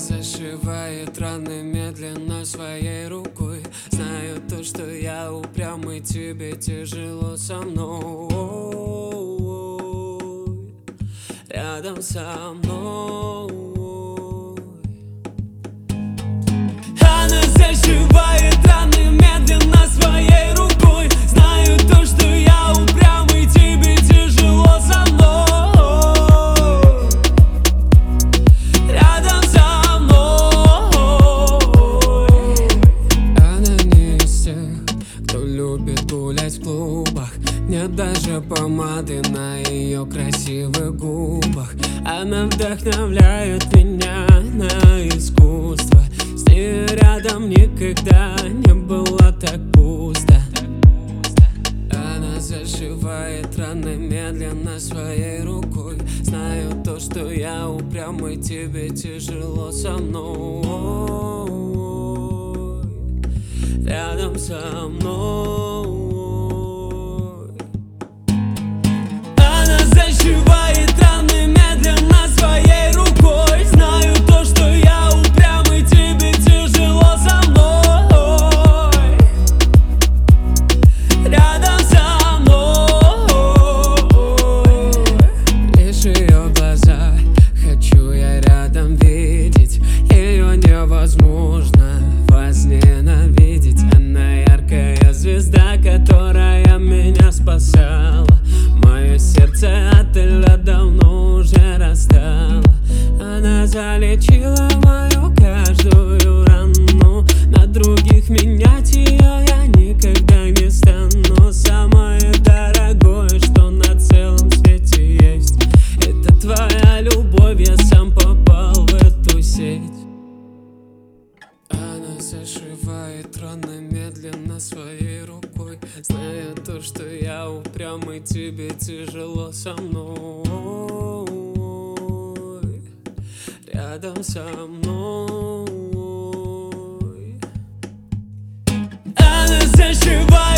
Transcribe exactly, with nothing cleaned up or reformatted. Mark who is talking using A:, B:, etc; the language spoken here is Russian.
A: зашивает раны медленно своей рукой. Знаю то, что я упрямый, тебе тяжело со мной. Рядом со мной она зашивает раны медленно своей рукой. Знаю то, что я упрямый, тебе тяжело со мной. Рядом со мной. Она не из тех, кто любит гулять в клубах. Нет даже помады на ее красивых губах. Она вдохновляет меня на искусство. С ней рядом никогда не было так пусто. Она зашивает раны медленно своей рукой. Знаю то, что я упрямый, тебе тяжело со мной. Рядом со мной она зашивает раны медленно своей рукой. Знаю то, что я упрямый, тебе тяжело со мной. Рядом со мной. Лишь ее глаза хочу я рядом видеть. Ее невозможно возненавидеть. Она яркая звезда, которая меня спасала. Мое сердце от льда давно уже растало. Она залечила мою каждую рану. На других менять ее я никогда не стану. Самое дорогое, что на целом свете есть, это твоя любовь, я сам попал в эту сеть. Она зашивает раны медленно своей рукой. Зная то, что я упрямый, тебе тяжело со мной. Рядом со мной она зашивает